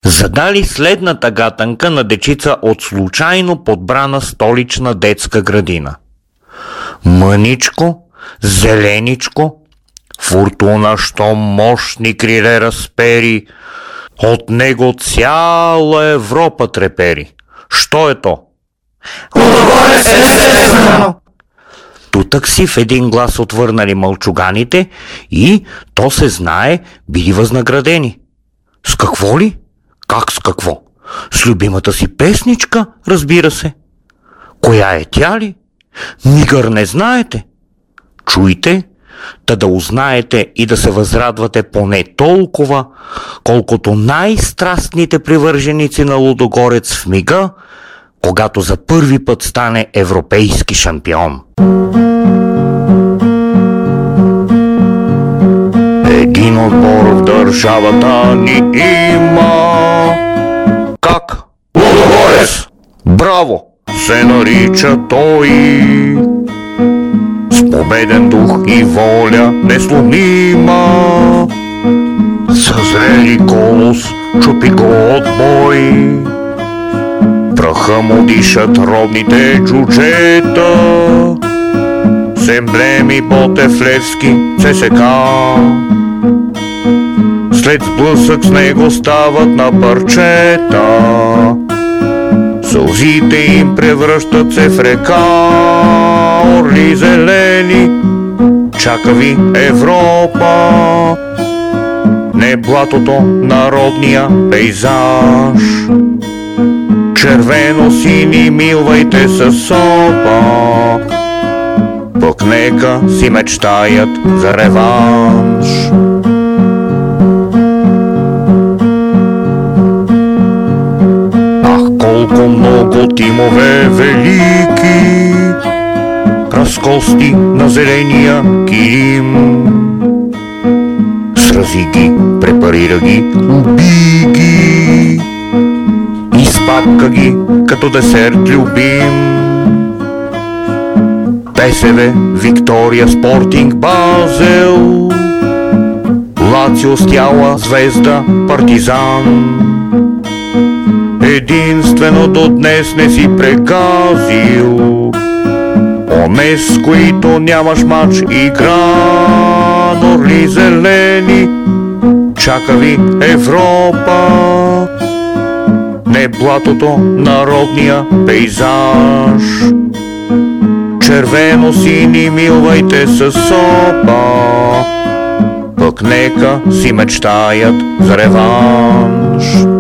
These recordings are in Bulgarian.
Задали следната гатанка на дечица от случайно подбрана столична детска градина. Мъничко, зеленичко, фортуна, що мощни криле разпери, от него цяла Европа трепери. Що е то? Лудогорец, естествено! Тутък си в един глас отвърнали мълчуганите и, то се знае, били възнаградени. С какво ли? Как с какво? С любимата си песничка, разбира се. Коя е тя ли? Нигър не знаете. Чуйте, та да узнаете и да се възрадвате поне толкова, колкото най-страстните привърженици на Лудогорец в мига, когато за първи път стане европейски шампион. Един отбор в държавата ни има. Как? Лудогорец! Браво! Се нарича той. С победен дух и воля несломима. Съзрели колос, чупи го от бой. Праха му дишат родните джуджета. С емблеми Ботев, Левски, ЦСКА. След сблъсък с него стават на парчета. Сълзите им превръщат се в река. Орли зелени, чака ви Европа. Не блатото на родния пейзаж. Червено-сини милвайте със сопа. Пък нека си мечтаят за реванш. Ах, колко много тимове велики, разкости на зеления килим. Срази ги, препарира ги, уби ги, изпапка ги като десерт любим. ПСВ, Виктория, Спортинг, Базел, Лацио, Стяла, Звезда, Партизан. Единствено до днес не си прегазил онез, с които нямаш мач игран. Орли зелени, чака ви Европа. Не блатото на родния пейзаж. Червено-сини милвайте със сопа. Пък нека си мечтаят за реванш.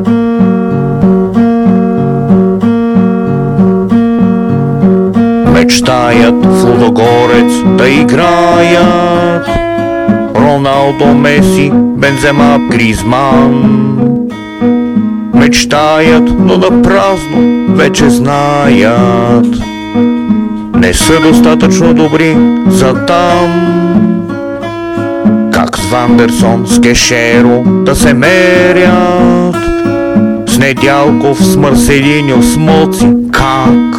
Мечтаят в Лудогорец да играят Роналдо, Меси, Бензема, Гризман. Мечтаят, но на празно вече знаят, не са достатъчно добри за там. Как с Вандерсон, с Кешеро да се мерят, с Недялков, с Марселиньо, с Моци, как?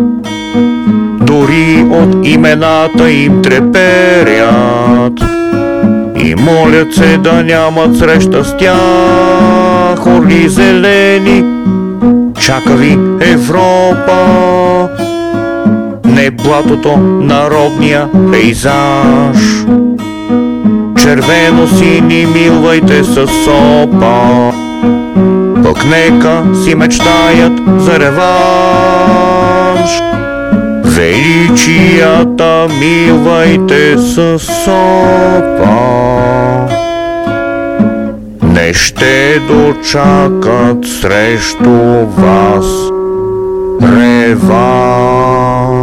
Дори от имената им треперят и молят се да нямат среща с тях. Орли зелени, чака ви Европа. Не блатото на родния пейзаж. Червено-сини милвайте със сопа. Пък нека си мечтаят за реванш. Величията милвайте със сопа. Не ще дочакат срещу вас реванш.